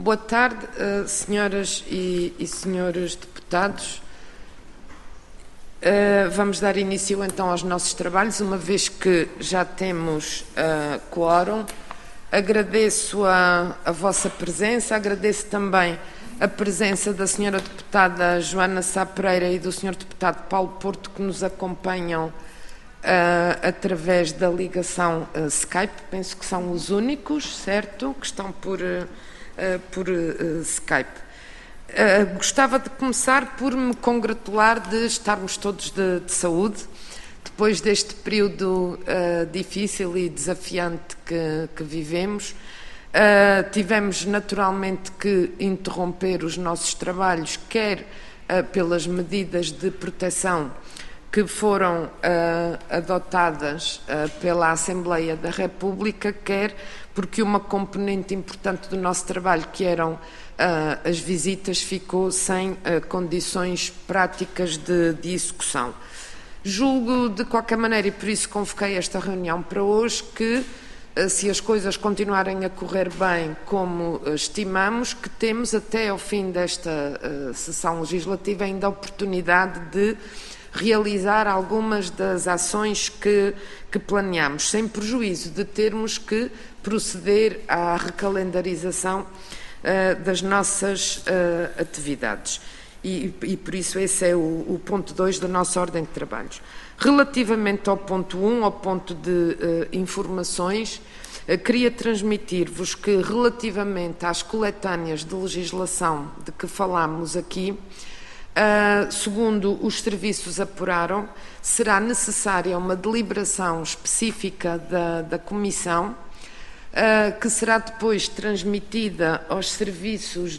Boa tarde, senhoras e senhores deputados. Vamos dar início então aos nossos trabalhos, uma vez que já temos quórum. Agradeço a vossa presença, agradeço também a presença da senhora deputada Joana Sá Pereira e do senhor deputado Paulo Porto, que nos acompanham através da ligação Skype. Penso que são os únicos, certo? Que estão por Skype. Gostava de começar por me congratular de estarmos todos de saúde, depois deste período difícil e desafiante que vivemos. Tivemos naturalmente que interromper os nossos trabalhos, quer pelas medidas de proteção que foram adotadas pela Assembleia da República, quer porque uma componente importante do nosso trabalho, que eram as visitas, ficou sem condições práticas de execução. Julgo, de qualquer maneira, e por isso convoquei esta reunião para hoje, que se as coisas continuarem a correr bem como estimamos, que temos até ao fim desta sessão legislativa ainda a oportunidade de realizar algumas das ações que planeamos, sem prejuízo de termos que proceder à recalendarização das nossas atividades. E por isso esse é o ponto 2 da nossa ordem de trabalhos. Relativamente ao ponto 1, ao ponto de informações, queria transmitir-vos que, relativamente às coletâneas de legislação de que falámos aqui, segundo os serviços apuraram, será necessária uma deliberação específica da Comissão, que será depois transmitida aos serviços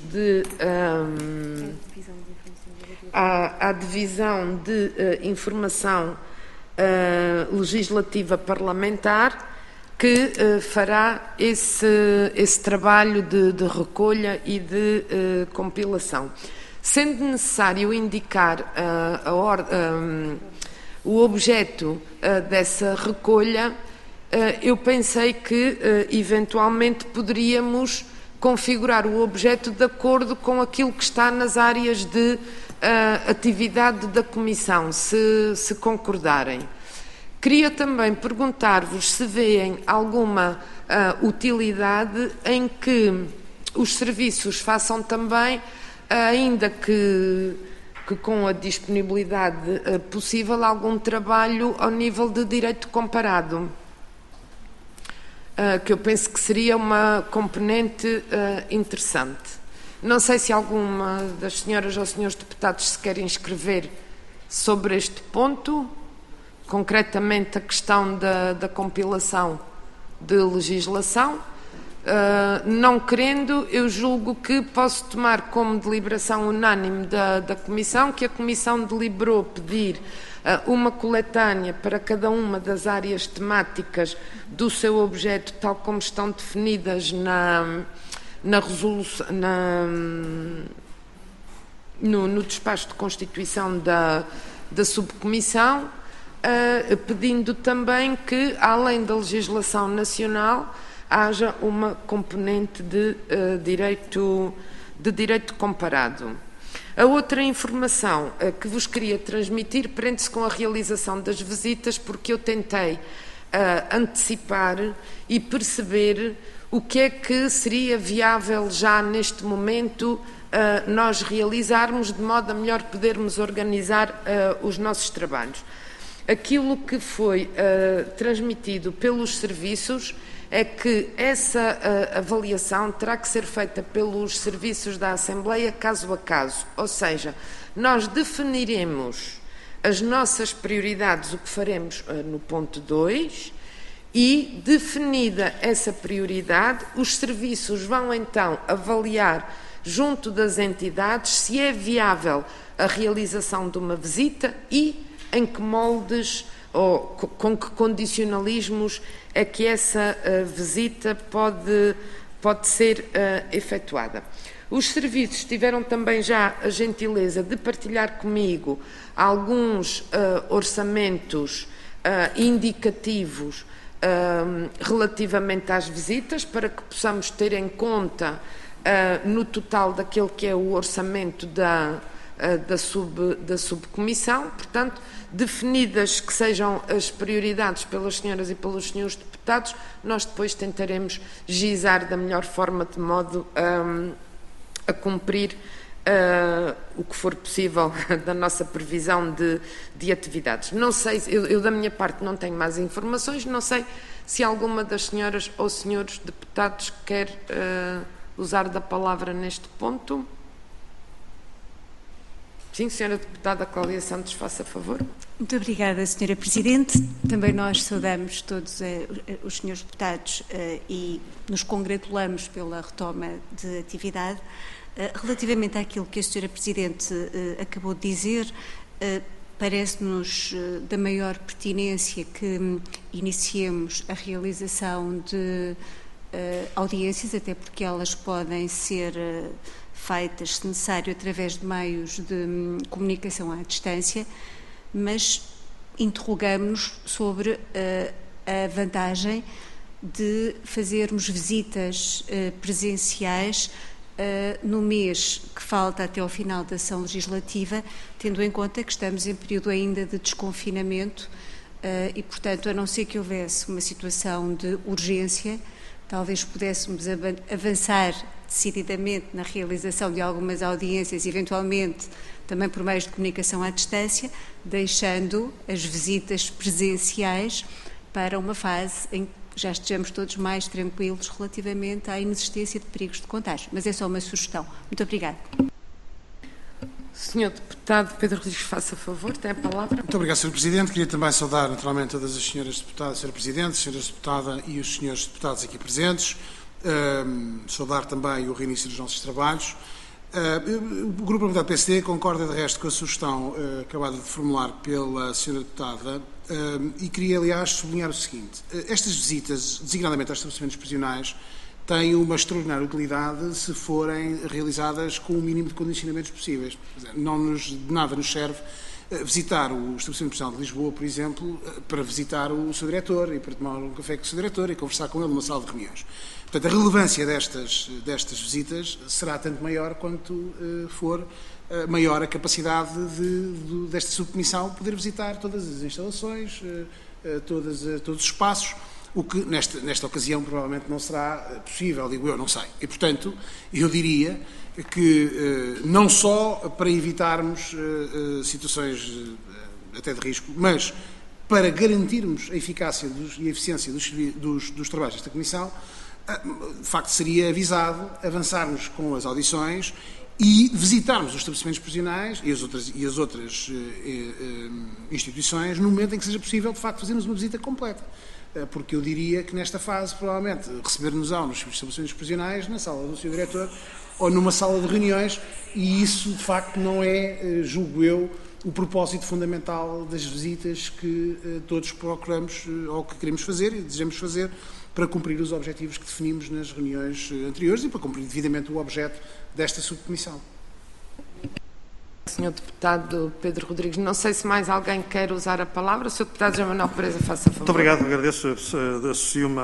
à Divisão de Informação Legislativa Parlamentar, que fará esse trabalho de recolha e de compilação. Sendo necessário indicar o objeto dessa recolha, eu pensei que, eventualmente, poderíamos configurar o objeto de acordo com aquilo que está nas áreas de atividade da Comissão, se concordarem. Queria também perguntar-vos se veem alguma utilidade em que os serviços façam também, ainda que com a disponibilidade possível, algum trabalho ao nível de direito comparado, que eu penso que seria uma componente interessante. Não sei se alguma das senhoras ou senhores deputados se querem inscrever sobre este ponto, concretamente a questão da compilação de legislação. Não querendo, eu julgo que posso tomar como deliberação unânime da Comissão, que a Comissão deliberou pedir uma coletânea para cada uma das áreas temáticas do seu objeto, tal como estão definidas na resolução, no despacho de constituição da subcomissão, pedindo também que, além da legislação nacional, haja uma componente de direito comparado. A outra informação que vos queria transmitir prende-se com a realização das visitas, porque eu tentei antecipar e perceber o que é que seria viável já neste momento nós realizarmos, de modo a melhor podermos organizar os nossos trabalhos. Aquilo que foi transmitido pelos serviços é que essa avaliação terá que ser feita pelos serviços da Assembleia caso a caso, ou seja, nós definiremos as nossas prioridades, o que faremos no ponto 2, e, definida essa prioridade, os serviços vão então avaliar junto das entidades se é viável a realização de uma visita e em que moldes ou com que condicionalismos é que essa visita pode ser efetuada. Os serviços tiveram também já a gentileza de partilhar comigo alguns orçamentos indicativos relativamente às visitas, para que possamos ter em conta no total daquele que é o orçamento da subcomissão. Portanto, definidas que sejam as prioridades pelas senhoras e pelos senhores deputados, nós depois tentaremos gizar da melhor forma, de modo a cumprir o que for possível da nossa previsão de atividades. Não sei, eu da minha parte não tenho mais informações, não sei se alguma das senhoras ou senhores deputados quer usar da palavra neste ponto. Sim, senhora deputada Cláudia Santos, faça favor. Muito obrigada, senhora Presidente. Também nós saudamos todos os senhores deputados e nos congratulamos pela retoma de atividade. Relativamente àquilo que a senhora Presidente acabou de dizer, parece-nos da maior pertinência que iniciemos a realização de audiências, até porque elas podem ser feitas, se necessário, através de meios de comunicação à distância, mas interrogamos-nos sobre a vantagem de fazermos visitas presenciais no mês que falta até ao final da ação legislativa, tendo em conta que estamos em período ainda de desconfinamento e, portanto, a não ser que houvesse uma situação de urgência, talvez pudéssemos avançar decididamente na realização de algumas audiências, eventualmente também por meios de comunicação à distância, deixando as visitas presenciais para uma fase em que já estejamos todos mais tranquilos relativamente à inexistência de perigos de contágio. Mas é só uma sugestão. Muito obrigada. Senhor Deputado Pedro Rodrigues, faça favor, tem a palavra. Muito obrigado, Sr. Presidente. Queria também saudar naturalmente todas as senhoras deputadas, Sra. Presidente, senhoras deputada e os senhores deputados aqui presentes. Saudar também o reinício dos nossos trabalhos. O Grupo Parlamentar do PSD concorda, de resto, com a sugestão acabada de formular pela Sra. Deputada e queria, aliás, sublinhar o seguinte. Estas visitas, designadamente aos estabelecimentos prisionais, têm uma extraordinária utilidade se forem realizadas com o mínimo de condicionamentos possíveis. De nada nos serve visitar o estabelecimento prisional de Lisboa, por exemplo, para visitar o seu diretor e para tomar um café com o seu diretor e conversar com ele numa sala de reuniões. Portanto, a relevância destas visitas será tanto maior quanto for maior a capacidade desta subcomissão poder visitar todas as instalações, todos os espaços, o que nesta ocasião provavelmente não será possível, digo eu, não sei. E, portanto, eu diria que não só para evitarmos situações até de risco, mas para garantirmos a eficácia e a eficiência dos trabalhos desta Comissão, de facto seria avisado avançarmos com as audições e visitarmos os estabelecimentos prisionais e as outras instituições no momento em que seja possível, de facto, fazermos uma visita completa. Porque eu diria que nesta fase, provavelmente, receber-nos-ão nos estabelecimentos prisionais, na sala do seu diretor ou numa sala de reuniões, e isso, de facto, não é, julgo eu, o propósito fundamental das visitas que todos procuramos ou que queremos fazer e desejamos fazer para cumprir os objetivos que definimos nas reuniões anteriores e para cumprir devidamente o objeto desta subcomissão. Senhor Deputado Pedro Rodrigues, não sei se mais alguém quer usar a palavra. O Sr. Deputado João Manuel Pereira, faça favor. Muito obrigado, agradeço, associo-me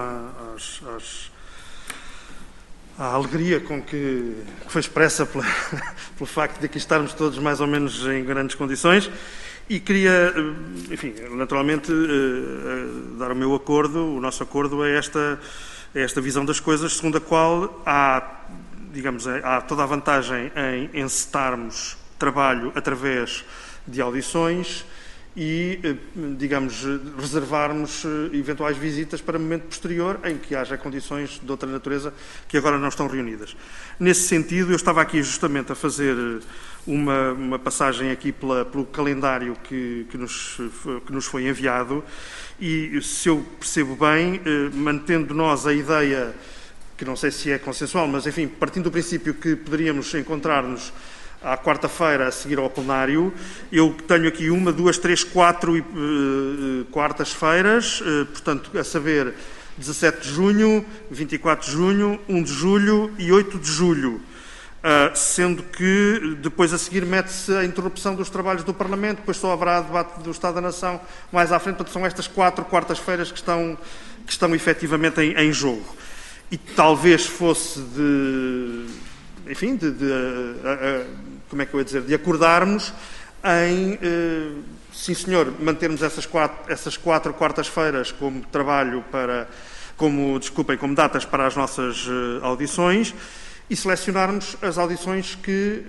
à alegria com que foi expressa pelo facto de aqui estarmos todos mais ou menos em grandes condições e queria, enfim, naturalmente, dar o meu acordo, o nosso acordo a esta visão das coisas, segundo a qual há toda a vantagem em encetarmos trabalho através de audições e, digamos, reservarmos eventuais visitas para momento posterior em que haja condições de outra natureza que agora não estão reunidas. Nesse sentido, eu estava aqui justamente a fazer uma passagem aqui pelo calendário que nos foi enviado e, se eu percebo bem, mantendo nós a ideia, que não sei se é consensual, mas, enfim, partindo do princípio que poderíamos encontrar-nos à quarta-feira a seguir ao plenário, eu tenho aqui 1, 2, 3, 4 quartas-feiras, portanto, a saber, 17 de junho, 24 de junho, 1 de julho e 8 de julho. Sendo que depois a seguir mete-se a interrupção dos trabalhos do Parlamento, depois só haverá debate do Estado da Nação mais à frente, portanto são estas 4 quartas-feiras que estão efetivamente em jogo. E talvez fosse enfim, como é que eu ia dizer, de acordarmos em, sim senhor, mantermos essas quatro quartas-feiras como trabalho como datas para as nossas audições e selecionarmos as audições que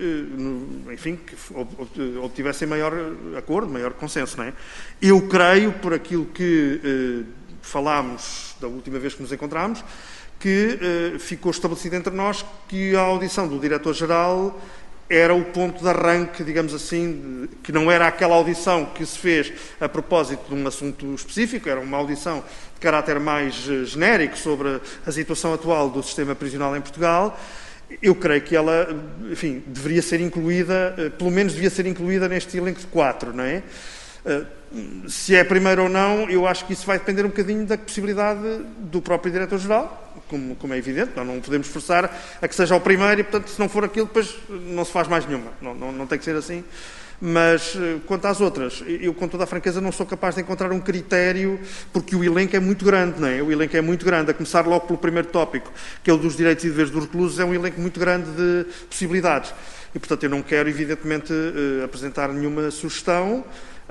obtivessem maior acordo, maior consenso, não é? Eu creio, por aquilo que falámos da última vez que nos encontramos, que ficou estabelecido entre nós que a audição do Diretor-Geral era o ponto de arranque, digamos assim, que não era aquela audição que se fez a propósito de um assunto específico, era uma audição de caráter mais genérico sobre a situação atual do sistema prisional em Portugal. Eu creio que ela, enfim, deveria ser incluída, pelo menos devia ser incluída neste elenco de 4, não é? Se é a primeira ou não, eu acho que isso vai depender um bocadinho da possibilidade do próprio Diretor-Geral, como é evidente, nós não podemos forçar a que seja o primeiro e, portanto, se não for aquilo, depois não se faz mais nenhuma. Não tem que ser assim. Mas, quanto às outras, eu, com toda a franqueza, não sou capaz de encontrar um critério, porque o elenco é muito grande, não é? O elenco é muito grande. A começar logo pelo primeiro tópico, que é o dos direitos e deveres dos reclusos, é um elenco muito grande de possibilidades. E, portanto, eu não quero, evidentemente, apresentar nenhuma sugestão.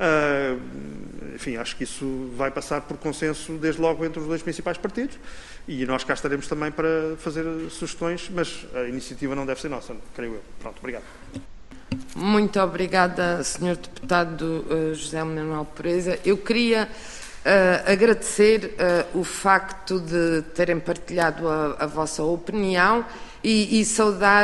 Enfim, acho que isso vai passar por consenso, desde logo, entre os 2 principais partidos. E nós cá estaremos também para fazer sugestões, mas a iniciativa não deve ser nossa, creio eu. Pronto, obrigado. Muito obrigada, Sr. Deputado José Manuel Pureza. Eu queria agradecer o facto de terem partilhado a vossa opinião e saudar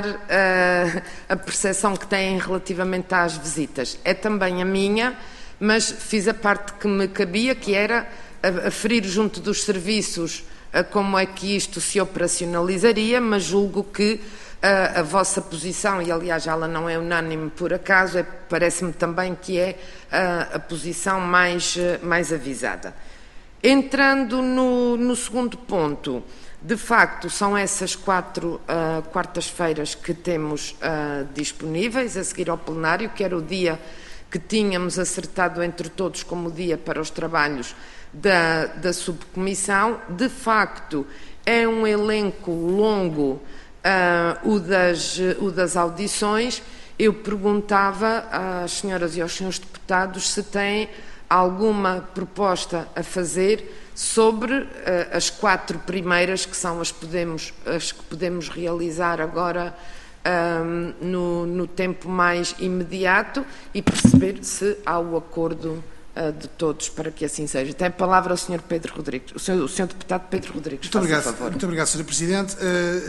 a percepção que têm relativamente às visitas. É também a minha, mas fiz a parte que me cabia, que era aferir junto dos serviços como é que isto se operacionalizaria, mas julgo que a vossa posição, e aliás ela não é unânime por acaso, parece-me também que é a posição mais avisada. Entrando no segundo ponto, de facto são essas 4 quartas-feiras que temos disponíveis a seguir ao plenário, que era o dia que tínhamos acertado entre todos como dia para os trabalhos da subcomissão. De facto, é um elenco longo o das audições. Eu perguntava às senhoras e aos senhores deputados se têm alguma proposta a fazer sobre as 4 primeiras, que são as que podemos realizar agora no tempo mais imediato, e perceber se há o acordo de todos para que assim seja. Tem a palavra o Sr. Pedro Rodrigues, o Sr. Deputado Pedro Rodrigues. Muito obrigado, Sr. Presidente.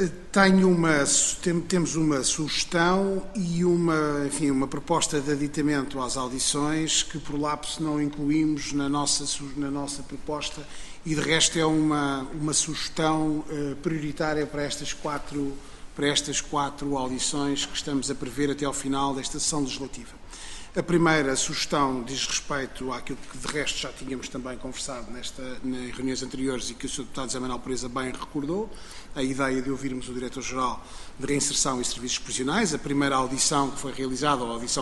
Temos uma sugestão e uma proposta de aditamento às audições que, por lapso, não incluímos na nossa proposta, e de resto é uma sugestão prioritária para estas quatro audições que estamos a prever até ao final desta sessão legislativa. A primeira sugestão diz respeito àquilo que de resto já tínhamos também conversado nas reuniões anteriores e que o Sr. Deputado José Manuel Pureza bem recordou, a ideia de ouvirmos o Diretor-Geral de Reinserção e Serviços Prisionais. A primeira audição que foi realizada,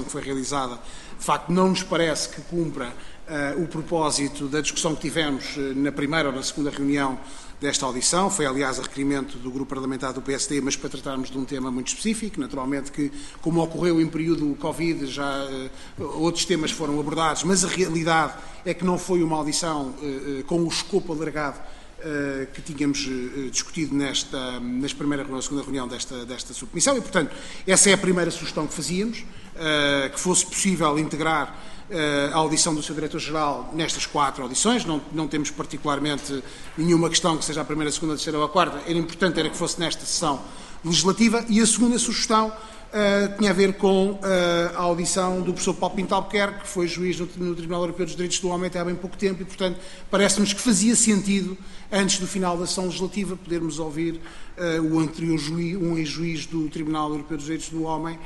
de facto não nos parece que cumpra o propósito da discussão que tivemos na primeira ou na segunda reunião desta audição. Foi, aliás, a requerimento do Grupo Parlamentar do PSD, mas para tratarmos de um tema muito específico. Naturalmente que, como ocorreu em período Covid, já outros temas foram abordados, mas a realidade é que não foi uma audição com o escopo alargado que tínhamos discutido nas primeira reunião, segunda reunião desta subcomissão, e, portanto, essa é a primeira sugestão que fazíamos, que fosse possível integrar a audição do Sr. Diretor-Geral nestas 4 audições. Não temos particularmente nenhuma questão que seja a primeira, a segunda, a terceira ou a quarta. Era importante que fosse nesta sessão legislativa. E a segunda sugestão tinha a ver com a audição do professor Paulo Pinto Albuquerque, que foi juiz no Tribunal Europeu dos Direitos do Homem até há bem pouco tempo, e, portanto, parece-nos que fazia sentido, antes do final da sessão legislativa, podermos ouvir o anterior um ex-juiz do Tribunal Europeu dos Direitos do Homem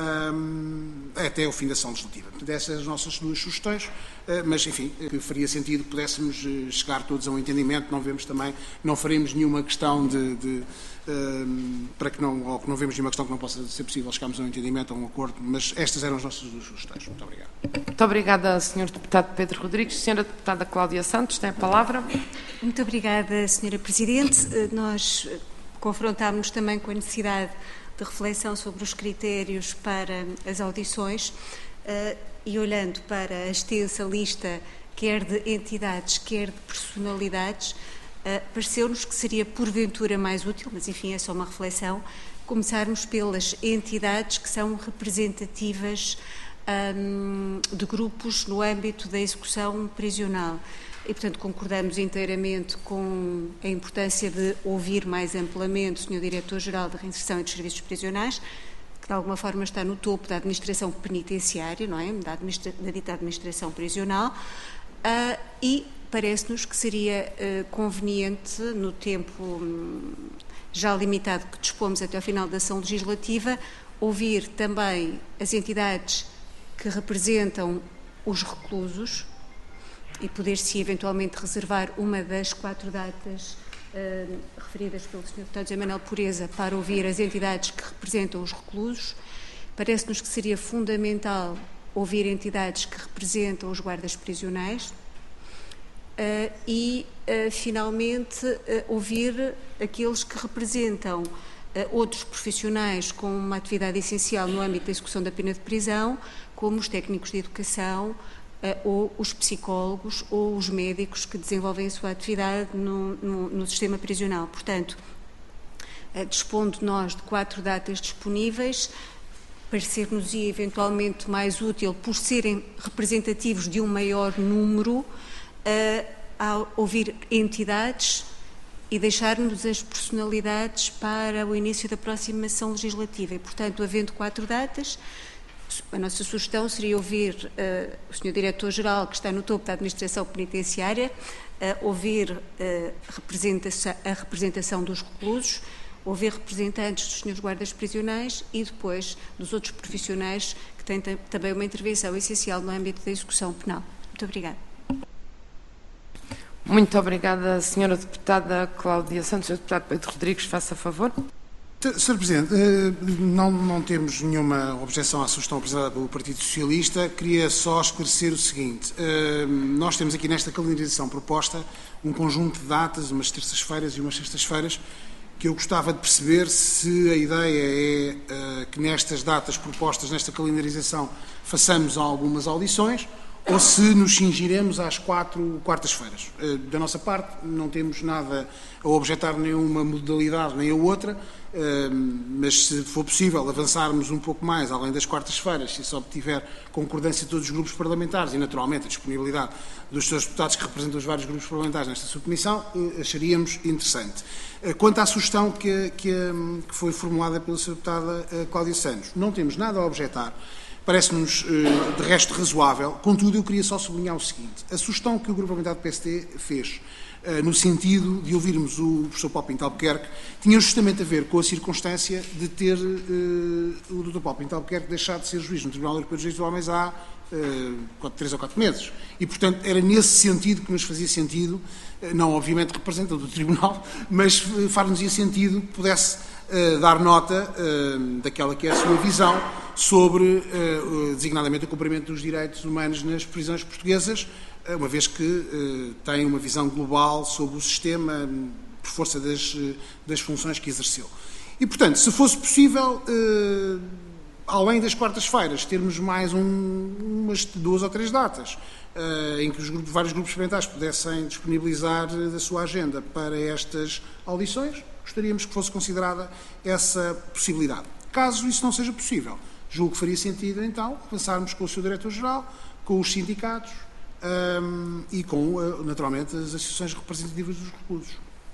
até ao fim da sessão legislativa. Portanto, essas são as nossas 2 sugestões, mas, enfim, que faria sentido que pudéssemos chegar todos a um entendimento. Não faremos nenhuma questão para que não vemos nenhuma questão que não possa ser possível chegarmos a um entendimento, a um acordo, mas estas eram as nossas 2 sugestões. Muito obrigado. Muito obrigada, Sr. Deputado Pedro Rodrigues. Sra. Deputada Cláudia Santos, tem a palavra. Muito obrigada, Sra. Presidente. Nós confrontámos-nos também com a necessidade de reflexão sobre os critérios para as audições e olhando para a extensa lista quer de entidades, quer de personalidades, pareceu-nos que seria porventura mais útil, mas enfim é só uma reflexão, começarmos pelas entidades que são representativas de grupos no âmbito da execução prisional. E, portanto, concordamos inteiramente com a importância de ouvir mais amplamente o Sr. Diretor-Geral da Reinserção e dos Serviços Prisionais, que de alguma forma está no topo da administração penitenciária, não é? Da dita administração prisional, e parece-nos que seria conveniente, no tempo já limitado que dispomos até ao final da ação legislativa, ouvir também as entidades que representam os reclusos e poder-se eventualmente reservar uma das 4 datas referidas pelo Sr. Deputado José Manuel Pureza para ouvir as entidades que representam os reclusos. Parece-nos que seria fundamental ouvir entidades que representam os guardas prisionais e, finalmente, ouvir aqueles que representam outros profissionais com uma atividade essencial no âmbito da execução da pena de prisão, como os técnicos de educação, ou os psicólogos ou os médicos que desenvolvem a sua atividade no sistema prisional. Portanto, dispondo nós de 4 datas disponíveis, parecer-nos-ia eventualmente mais útil, por serem representativos de um maior número, a ouvir entidades e deixarmos as personalidades para o início da próxima ação legislativa. E, portanto, havendo 4 datas, a nossa sugestão seria ouvir o Sr. Diretor-Geral, que está no topo da administração penitenciária, ouvir a representação dos reclusos, ouvir representantes dos Srs. Guardas Prisionais e depois dos outros profissionais que têm também uma intervenção essencial no âmbito da execução penal. Muito obrigada. Muito obrigada, Sra. Deputada Cláudia Santos. Sr. Deputado Pedro Rodrigues, faça favor. Sr. Presidente, não temos nenhuma objeção à sugestão apresentada pelo Partido Socialista. Queria só esclarecer o seguinte. Nós temos aqui nesta calendarização proposta um conjunto de datas, umas terças-feiras e umas sextas-feiras, que eu gostava de perceber se a ideia é que nestas datas propostas, nesta calendarização, façamos algumas audições ou se nos cingiremos às 4 quartas-feiras. Da nossa parte, não temos nada a objetar nenhuma modalidade nem a outra, mas se for possível avançarmos um pouco mais, além das quartas-feiras, se isso obtiver concordância de todos os grupos parlamentares e, naturalmente, a disponibilidade dos seus deputados que representam os vários grupos parlamentares nesta subcomissão, acharíamos interessante. Quanto à sugestão que foi formulada pela Sra. Deputada Cláudia Santos, não temos nada a objetar. Parece-nos, de resto, razoável. Contudo, eu queria só sublinhar o seguinte. A sugestão que o Grupo Parlamentar do PSD fez, no sentido de ouvirmos o professor Paulo Pinto Albuquerque, tinha justamente a ver com a circunstância de ter o Dr. Paulo Pinto Albuquerque deixado de ser juiz no Tribunal Europeu dos Direitos dos Homens há 3 ou 4 meses. E, portanto, era nesse sentido que nos fazia sentido, não obviamente representando o Tribunal, mas faz-nos sentido que pudesse dar nota daquela que é a sua visão sobre, designadamente, o cumprimento dos direitos humanos nas prisões portuguesas, uma vez que tem uma visão global sobre o sistema por força das funções que exerceu. E, portanto, se fosse possível, além das quartas-feiras, termos mais umas 2 ou 3 datas em que vários grupos parlamentares pudessem disponibilizar da sua agenda para estas audições, gostaríamos que fosse considerada essa possibilidade. Caso isso não seja possível, julgo que faria sentido, então, avançarmos com o Sr. Diretor-Geral, com os sindicatos e com, naturalmente, as associações representativas dos reclusos.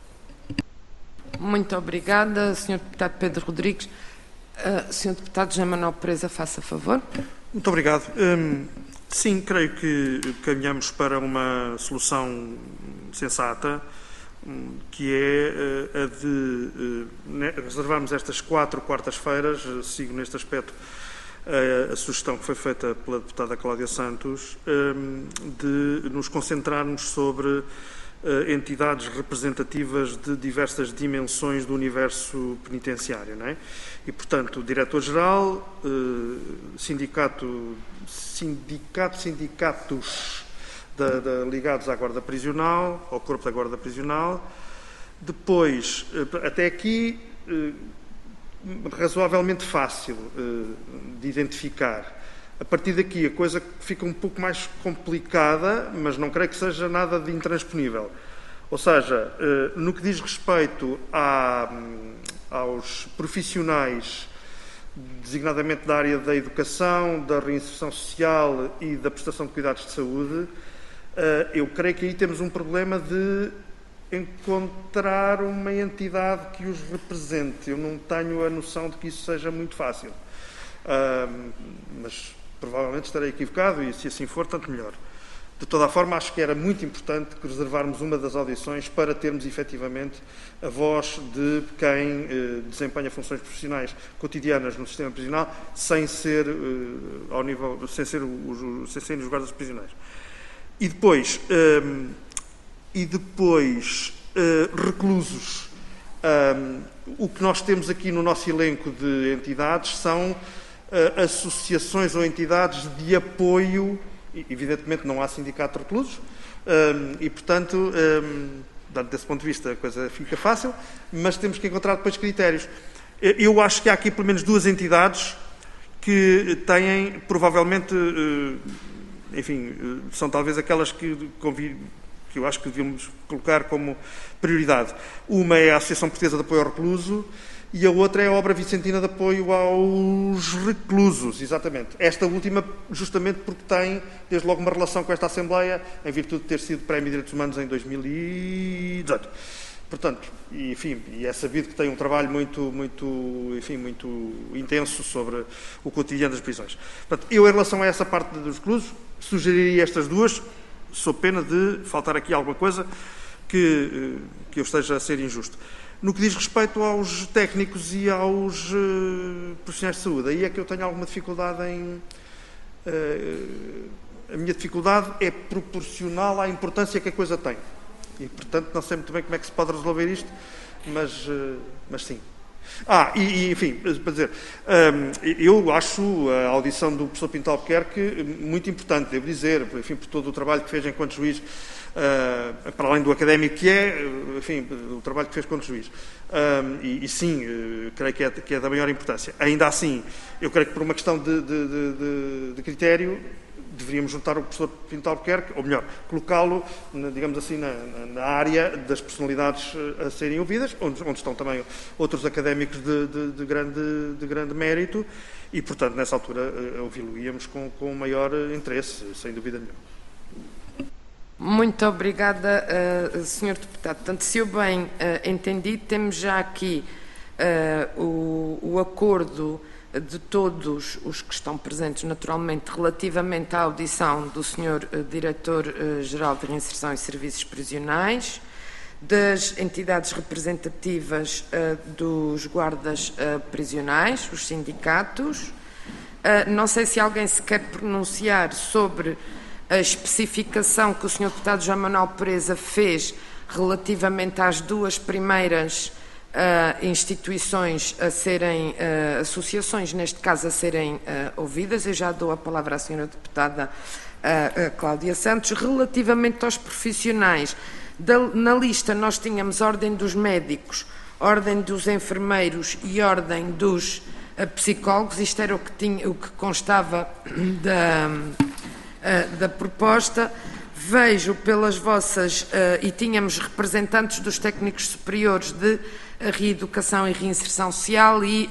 Muito obrigada, Sr. Deputado Pedro Rodrigues. Sr. Deputado José Manuel Pureza, faça favor. Muito obrigado. Sim, creio que caminhamos para uma solução sensata, que é a de reservarmos estas 4 quartas-feiras. Sigo neste aspecto a sugestão que foi feita pela deputada Cláudia Santos, de nos concentrarmos sobre entidades representativas de diversas dimensões do universo penitenciário, não é? E, portanto, o Diretor-Geral, sindicatos ligados à Guarda Prisional, ao Corpo da Guarda Prisional. Depois, até aqui, razoavelmente fácil de identificar. A partir daqui a coisa fica um pouco mais complicada, mas não creio que seja nada de intransponível. Ou seja, no que diz respeito aos profissionais, designadamente da área da educação, da reinserção social e da prestação de cuidados de saúde, eu creio que aí temos um problema de encontrar uma entidade que os represente. Eu não tenho a noção de que isso seja muito fácil. Mas provavelmente estarei equivocado e, se assim for, tanto melhor. De toda a forma, acho que era muito importante que reservarmos uma das audições para termos, efetivamente, a voz de quem desempenha funções profissionais cotidianas no sistema prisional, sem serem os guardas prisionais. E depois, reclusos. O que nós temos aqui no nosso elenco de entidades são associações ou entidades de apoio. Evidentemente não há sindicato de reclusos e, portanto, desse ponto de vista a coisa fica fácil, mas temos que encontrar depois critérios. Eu acho que há aqui pelo menos duas entidades que têm, provavelmente, enfim, são talvez aquelas que eu acho que devíamos colocar como prioridade. Uma é a Associação Portuguesa de Apoio ao Recluso e a outra é a Obra Vicentina de Apoio aos Reclusos, exatamente. Esta última, justamente porque tem, desde logo, uma relação com esta Assembleia, em virtude de ter sido Prémio de Direitos Humanos em 2018. Portanto, e é sabido que tem um trabalho muito intenso sobre o cotidiano das prisões. Portanto, eu, em relação a essa parte dos reclusos, sugeriria estas duas, sob pena de faltar aqui alguma coisa que eu esteja a ser injusto. No que diz respeito aos técnicos e aos profissionais de saúde, aí é que eu tenho alguma dificuldade a minha dificuldade é proporcional à importância que a coisa tem. E, portanto, não sei muito bem como é que se pode resolver isto, mas sim. Enfim, para dizer, eu acho a audição do professor Pinto Albuquerque muito importante, devo dizer, enfim, por todo o trabalho que fez enquanto juiz, para além do académico que é, enfim, o trabalho que fez enquanto juiz. Sim, creio que é da maior importância. Ainda assim, eu creio que por uma questão de critério, deveríamos juntar o professor Pinto Albuquerque, ou melhor, colocá-lo, digamos assim, na área das personalidades a serem ouvidas, onde estão também outros académicos de grande mérito, e, portanto, nessa altura, ouvi-lo-íamos com maior interesse, sem dúvida nenhuma. Muito obrigada, Sr. Deputado. Portanto, se eu bem entendi, temos já aqui o acordo de todos os que estão presentes, naturalmente, relativamente à audição do Sr. Diretor-Geral de Reinserção e Serviços Prisionais, das entidades representativas dos guardas prisionais, os sindicatos. Não sei se alguém se quer pronunciar sobre a especificação que o Sr. Deputado João Manuel Pereza fez relativamente às duas primeiras instituições a serem, associações, neste caso, a serem ouvidas. Eu já dou a palavra à Sra. Deputada Cláudia Santos. Relativamente aos profissionais, na lista nós tínhamos Ordem dos Médicos, Ordem dos Enfermeiros e Ordem dos Psicólogos. Isto era o que constava da proposta. Vejo pelas vossas, e tínhamos representantes dos técnicos superiores de reeducação e reinserção social e,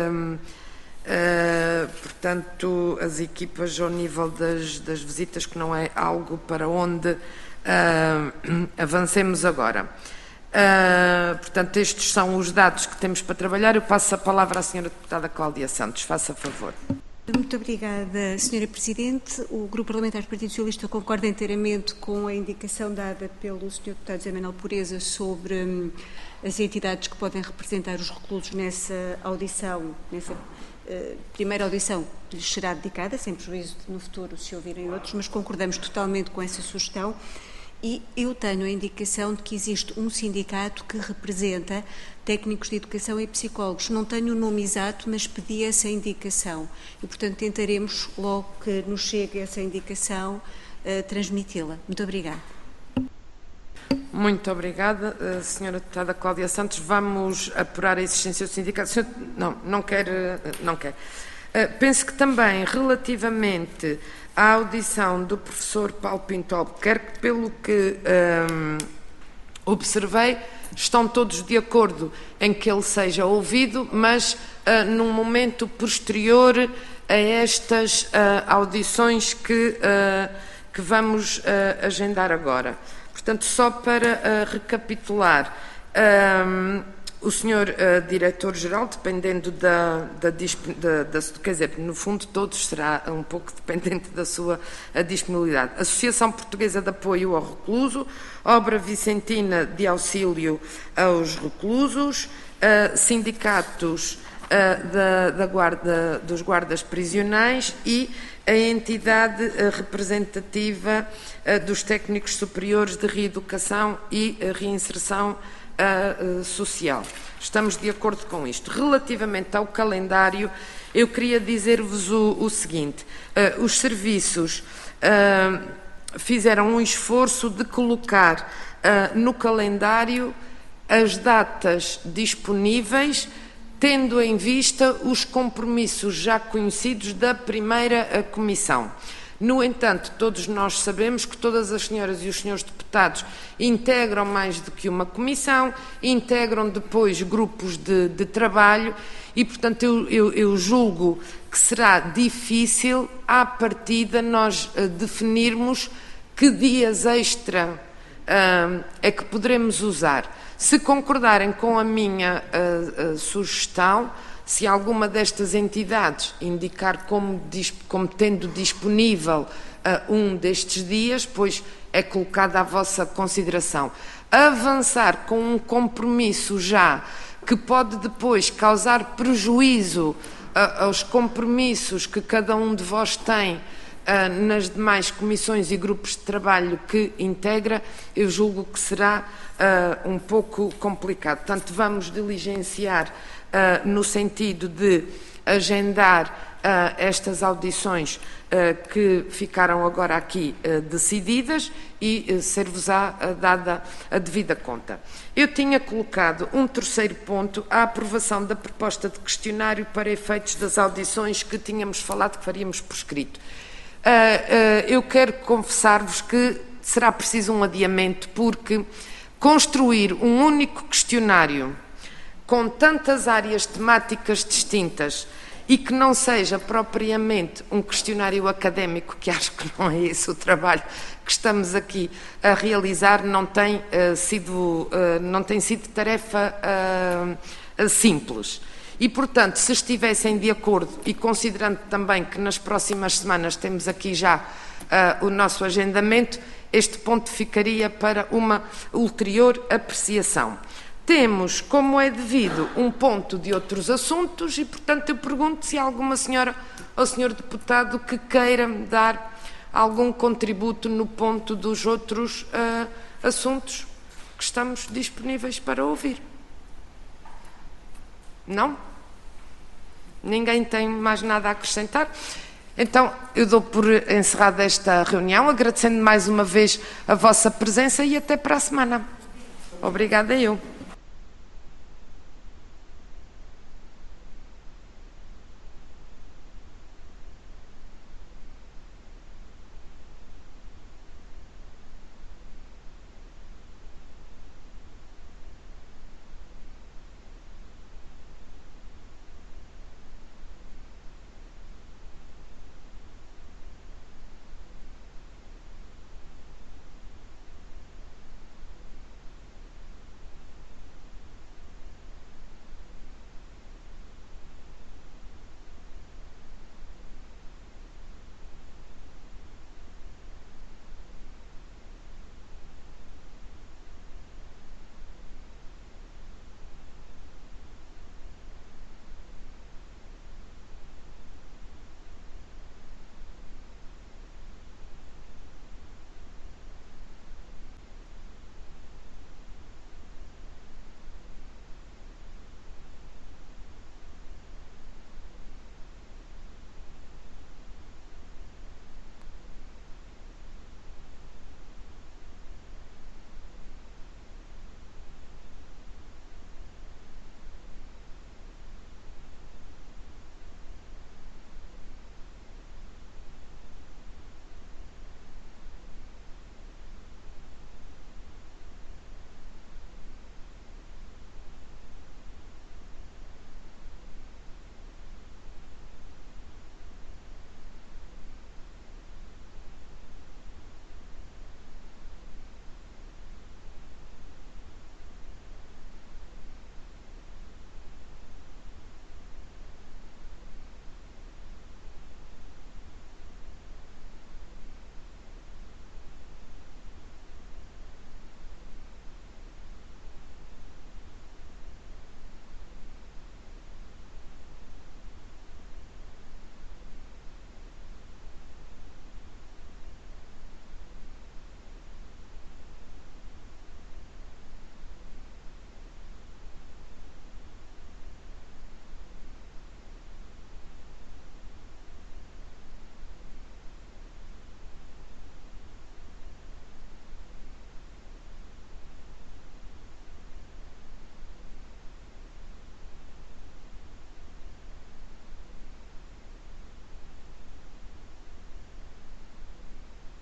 portanto, as equipas ao nível das visitas, que não é algo para onde avancemos agora. Portanto, estes são os dados que temos para trabalhar. Eu passo a palavra à Sra. Deputada Cláudia Santos. Faça favor. Muito obrigada, Sra. Presidente. O Grupo Parlamentar do Partido Socialista concorda inteiramente com a indicação dada pelo Sr. Deputado José Manuel Pereza sobre as entidades que podem representar os reclusos nessa audição, nessa primeira audição que lhes será dedicada, sem prejuízo de no futuro se ouvirem outros, mas concordamos totalmente com essa sugestão. E eu tenho a indicação de que existe um sindicato que representa técnicos de educação e psicólogos. Não tenho o nome exato, mas pedi essa indicação. E, portanto, tentaremos, logo que nos chegue essa indicação, transmiti-la. Muito obrigada. Muito obrigada, Sra. Deputada Cláudia Santos. Vamos apurar a existência do sindicato. Não quer. Penso que também, relativamente à audição do professor Paulo Pinto Albuquerque, pelo que observei, estão todos de acordo em que ele seja ouvido, mas num momento posterior a estas audições que vamos agendar agora. Portanto, só para recapitular, o Sr. Diretor-Geral, dependendo quer dizer, no fundo todos será um pouco dependente da sua disponibilidade. Associação Portuguesa de Apoio ao Recluso, Obra Vicentina de Auxílio aos Reclusos, sindicatos dos guardas prisionais e a entidade representativa dos técnicos superiores de reeducação e reinserção social. Estamos de acordo com isto. Relativamente ao calendário, eu queria dizer-vos o seguinte: os serviços fizeram um esforço de colocar no calendário as datas disponíveis, tendo em vista os compromissos já conhecidos da primeira comissão. No entanto, todos nós sabemos que todas as senhoras e os senhores deputados integram mais do que uma comissão, integram depois grupos de trabalho e, portanto, eu julgo que será difícil, à partida, nós definirmos que dias extra é que poderemos usar. Se concordarem com a minha sugestão, se alguma destas entidades indicar como tendo disponível um destes dias, pois é colocada à vossa consideração. Avançar com um compromisso já que pode depois causar prejuízo aos compromissos que cada um de vós tem nas demais comissões e grupos de trabalho que integra, eu julgo que será um pouco complicado. Portanto, vamos diligenciar no sentido de agendar estas audições que ficaram agora aqui decididas e ser-vos-á dada a devida conta. Eu tinha colocado um terceiro ponto, a aprovação da proposta de questionário para efeitos das audições que tínhamos falado que faríamos por escrito. Eu quero confessar-vos que será preciso um adiamento, porque construir um único questionário com tantas áreas temáticas distintas e que não seja propriamente um questionário académico, que acho que não é esse o trabalho que estamos aqui a realizar, não tem sido tarefa simples. E, portanto, se estivessem de acordo e considerando também que nas próximas semanas temos aqui já o nosso agendamento, este ponto ficaria para uma ulterior apreciação. Temos, como é devido, um ponto de outros assuntos e, portanto, eu pergunto se há alguma senhora ou senhor deputado que queira dar algum contributo no ponto dos outros assuntos que estamos disponíveis para ouvir. Não? Ninguém tem mais nada a acrescentar? Então, eu dou por encerrada esta reunião, agradecendo mais uma vez a vossa presença e até para a semana. Obrigada eu.